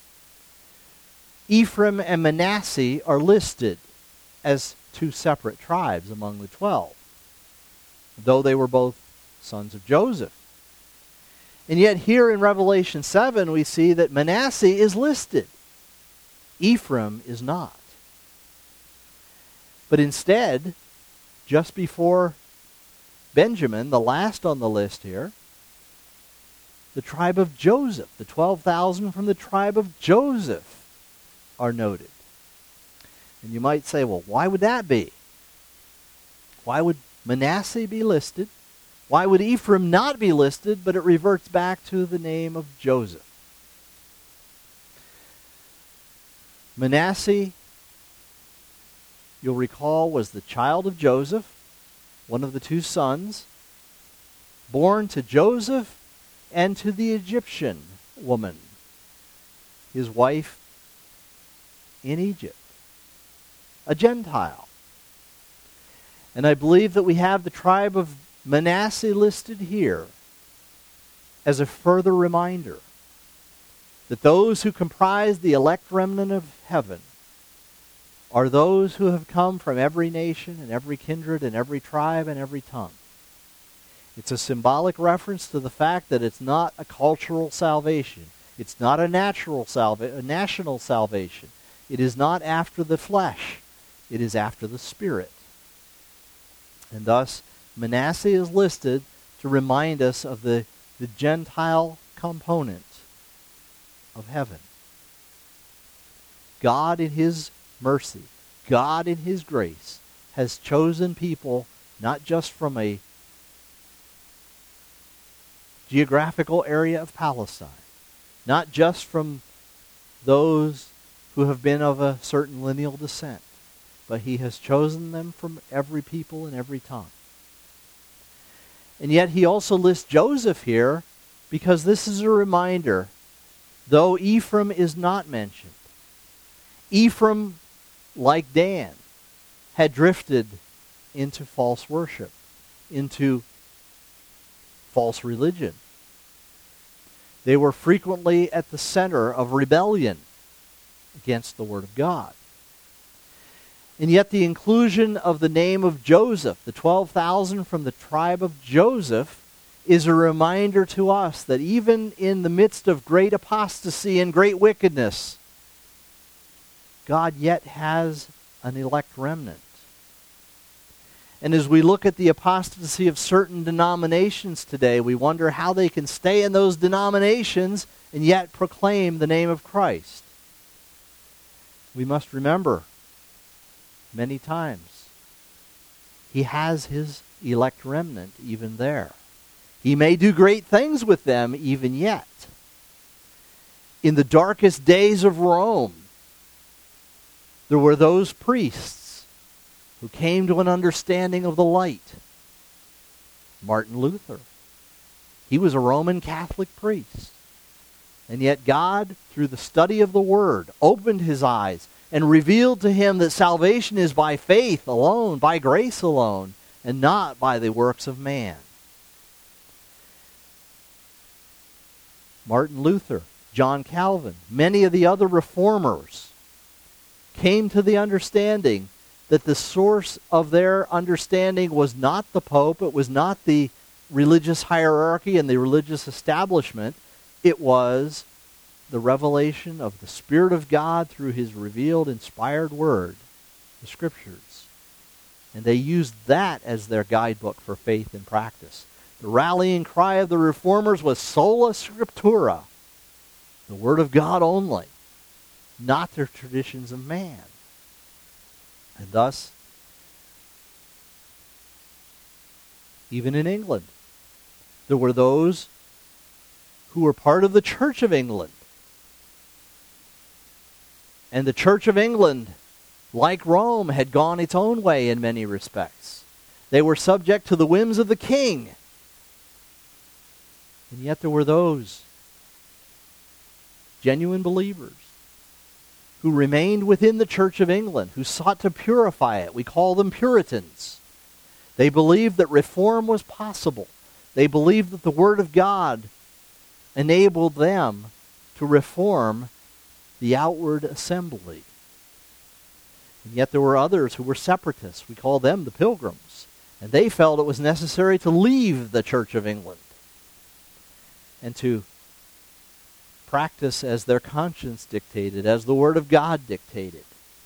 Speaker 2: Ephraim and Manasseh are listed as two separate tribes among the twelve, though they were both sons of Joseph. And yet here in Revelation seven, we see that Manasseh is listed. Ephraim is not. But instead, just before Benjamin, the last on the list here, the tribe of Joseph, the twelve thousand from the tribe of Joseph are noted. And you might say, well, why would that be? Why would Manasseh be listed? Why would Ephraim not be listed, but it reverts back to the name of Joseph? Manasseh, you'll recall, was the child of Joseph, one of the two sons, born to Joseph and to the Egyptian woman, his wife in Egypt, a Gentile. And I believe that we have the tribe of Manasseh listed here as a further reminder that those who comprise the elect remnant of heaven are those who have come from every nation and every kindred and every tribe and every tongue. It's a symbolic reference to the fact that it's not a cultural salvation. It's not a natural salva- a national salvation. It is not after the flesh. It is after the Spirit. And thus, Manasseh is listed to remind us of the, the Gentile component of heaven. God in his mercy, God in his grace, has chosen people not just from a geographical area of Palestine, not just from those who have been of a certain lineal descent, but he has chosen them from every people and every tongue. And yet he also lists Joseph here because this is a reminder, though Ephraim is not mentioned, Ephraim, like Dan, had drifted into false worship, into false religion. They were frequently at the center of rebellion against the Word of God. And yet the inclusion of the name of Joseph, the twelve thousand from the tribe of Joseph, is a reminder to us that even in the midst of great apostasy and great wickedness, God yet has an elect remnant. And as we look at the apostasy of certain denominations today, we wonder how they can stay in those denominations and yet proclaim the name of Christ. We must remember many times he has his elect remnant even there. He may do great things with them even yet. In the darkest days of Rome, there were those priests who came to an understanding of the light. Martin Luther. He was a Roman Catholic priest. And yet God, through the study of the Word, opened his eyes and revealed to him that salvation is by faith alone, by grace alone, and not by the works of man. Martin Luther, John Calvin, many of the other reformers came to the understanding that the source of their understanding was not the Pope, it was not the religious hierarchy and the religious establishment, it was the revelation of the Spirit of God through his revealed, inspired Word, the Scriptures. And they used that as their guidebook for faith and practice. The rallying cry of the Reformers was sola scriptura, the Word of God only, not the traditions of man. And thus, even in England, there were those who were part of the Church of England. And the Church of England, like Rome, had gone its own way in many respects. They were subject to the whims of the king. And yet there were those genuine believers who remained within the Church of England, who sought to purify it. We call them Puritans. They believed that reform was possible. They believed that the Word of God enabled them to reform the outward assembly. And yet there were others who were separatists. We call them the Pilgrims. And they felt it was necessary to leave the Church of England and to practice as their conscience dictated, as the Word of God dictated.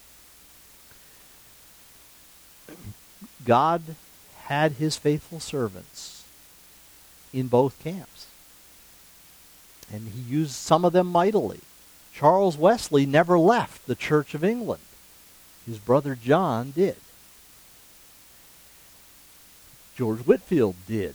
Speaker 2: God had his faithful servants in both camps. And he used some of them mightily. Charles Wesley never left the Church of England. His brother John did. George Whitefield did.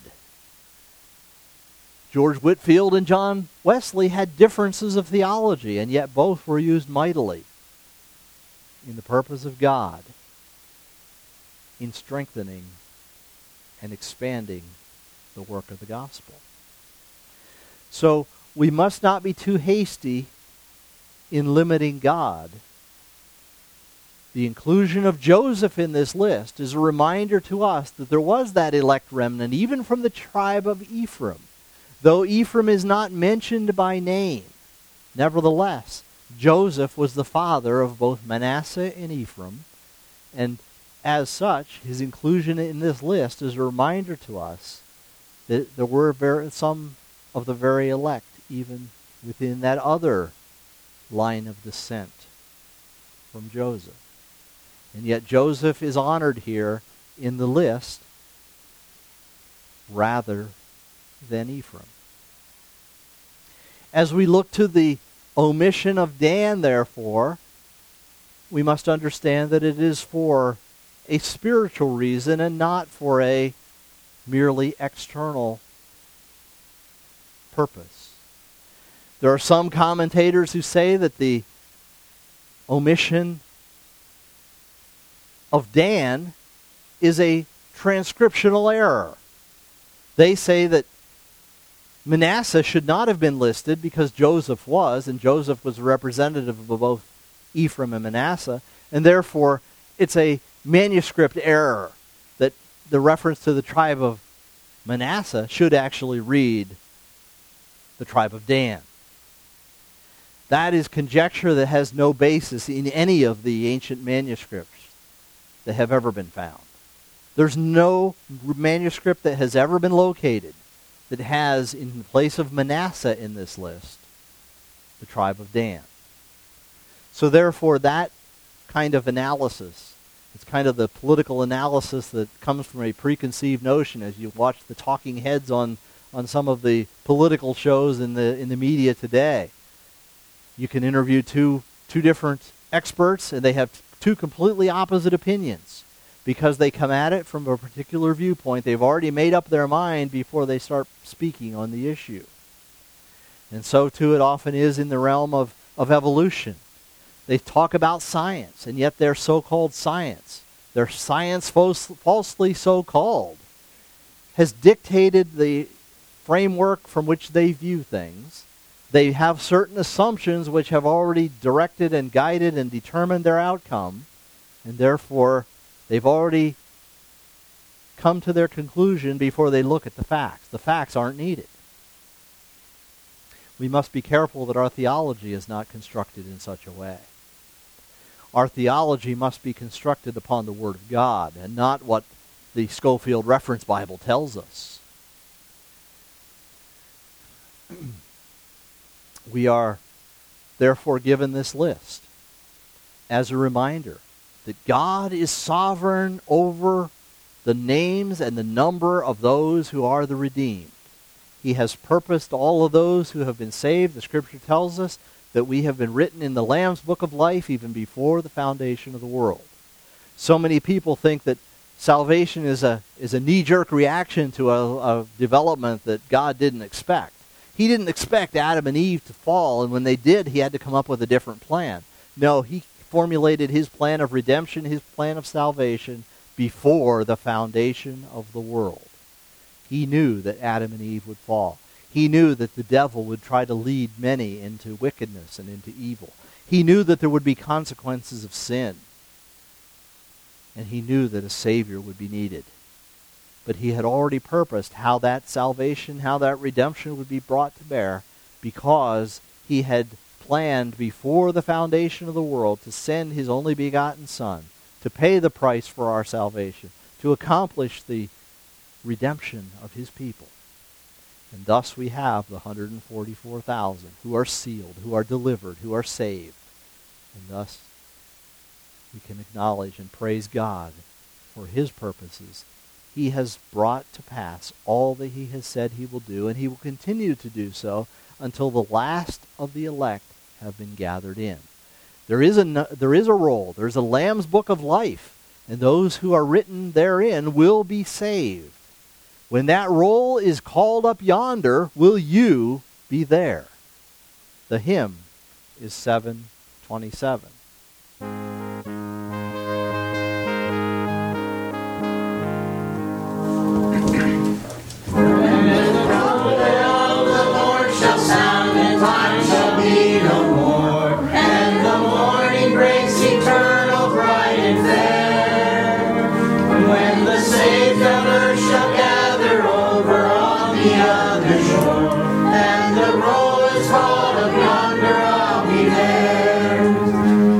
Speaker 2: George Whitefield and John Wesley had differences of theology, and yet both were used mightily in the purpose of God, in strengthening and expanding the work of the gospel. So we must not be too hasty in limiting God. The inclusion of Joseph in this list is a reminder to us that there was that elect remnant, even from the tribe of Ephraim. Though Ephraim is not mentioned by name, nevertheless, Joseph was the father of both Manasseh and Ephraim, and as such, his inclusion in this list is a reminder to us that there were very, some of the very elect, even within that other line of descent from Joseph. And yet Joseph is honored here in the list rather than Ephraim. As we look to the omission of Dan, therefore, we must understand that it is for a spiritual reason and not for a merely external purpose. There are some commentators who say that the omission of Dan is a transcriptional error. They say that Manasseh should not have been listed because Joseph was, and Joseph was a representative of both Ephraim and Manasseh, and therefore it's a manuscript error that the reference to the tribe of Manasseh should actually read the tribe of Dan. That is conjecture that has no basis in any of the ancient manuscripts that have ever been found. There's no manuscript that has ever been located that has, in place of Manasseh in this list, the tribe of Dan. So therefore, that kind of analysis, it's kind of the political analysis that comes from a preconceived notion as you watch the talking heads on, on some of the political shows in the in the media today. You can interview two two different experts, and they have two completely opposite opinions because they come at it from a particular viewpoint. They've already made up their mind before they start speaking on the issue. And so, too, it often is in the realm of, of evolution. They talk about science, and yet they're so-called science. Their science false, falsely so-called has dictated the framework from which they view things. They have certain assumptions which have already directed and guided and determined their outcome, and therefore they've already come to their conclusion before they look at the facts. The facts aren't needed. We must be careful that our theology is not constructed in such a way. Our theology must be constructed upon the Word of God and not what the Scofield Reference Bible tells us. We are therefore given this list as a reminder that God is sovereign over the names and the number of those who are the redeemed. He has purposed all of those who have been saved. The Scripture tells us that we have been written in the Lamb's Book of Life even before the foundation of the world. So many people think that salvation is a is a knee-jerk reaction to a, a development that God didn't expect. He didn't expect Adam and Eve to fall, and when they did, he had to come up with a different plan. No, he formulated his plan of redemption, his plan of salvation, before the foundation of the world. He knew that Adam and Eve would fall. He knew that the devil would try to lead many into wickedness and into evil. He knew that there would be consequences of sin. And he knew that a Savior would be needed. But he had already purposed how that salvation, how that redemption would be brought to bear, because he had planned before the foundation of the world to send his only begotten Son to pay the price for our salvation, to accomplish the redemption of his people. And thus we have the one hundred forty-four thousand who are sealed, who are delivered, who are saved. And thus we can acknowledge and praise God for his purposes. He has brought to pass all that he has said he will do, and he will continue to do so until the last of the elect have been gathered in. There is a, there is a roll. There's a Lamb's Book of Life, and those who are written therein will be saved. When that roll is called up yonder, will you be there? The hymn is seven twenty-seven.
Speaker 3: And the roll is called up yonder, I'll be there.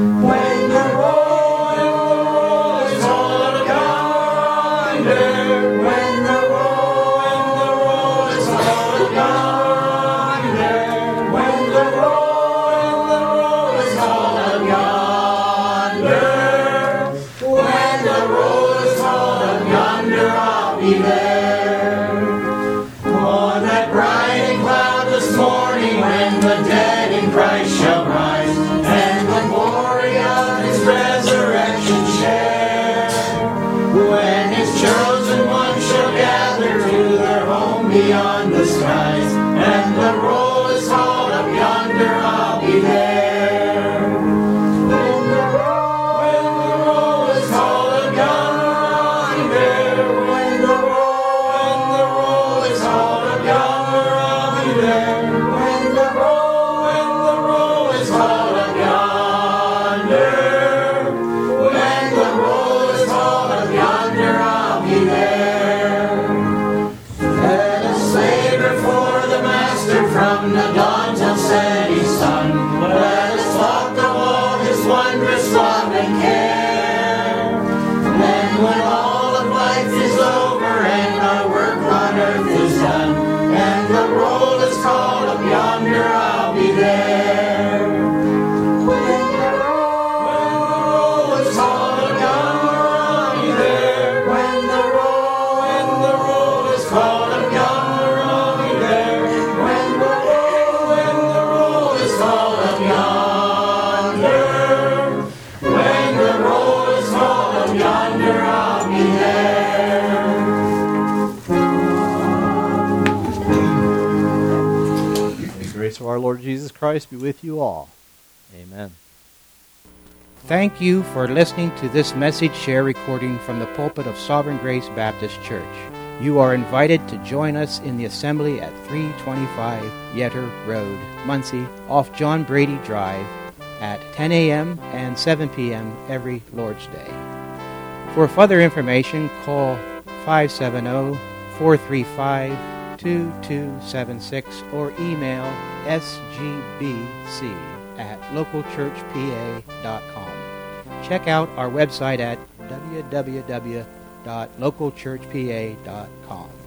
Speaker 3: beyond the skies. When the roll is called up yonder, I'll be there. When the roll, when the roll is called up yonder, I'll be there. When the roll, when the roll is called up yonder, I'll be there. When the roll, when the roll is called up yonder, when the roll is called up yonder, I'll be there. Let us labor for the Master from the dawn till setting sun. Let us walk the walk, His wondrous love and care. Then when all of life is over and our work on earth is done, and the roll is called up yonder, I'll be there. When the roll, when the roll is called up yonder, I'll be there. When the roll, when the roll is called up yonder, I'll be there. When the roll, when the roll is called up yonder, when the roll is called up yonder, I'll be there.
Speaker 2: The grace of our Lord Jesus Christ be with you all. Amen.
Speaker 1: Thank you for listening to this message share recording from the pulpit of Sovereign Grace Baptist Church. You are invited to join us in the assembly at three twenty-five Yetter Road, Muncie, off John Brady Drive, at ten a.m. and seven p.m. every Lord's Day. For further information, call five seven zero, four three five, two two seven six or email s g b c at local church p a dot com. Check out our website at w w w dot local church p a dot com.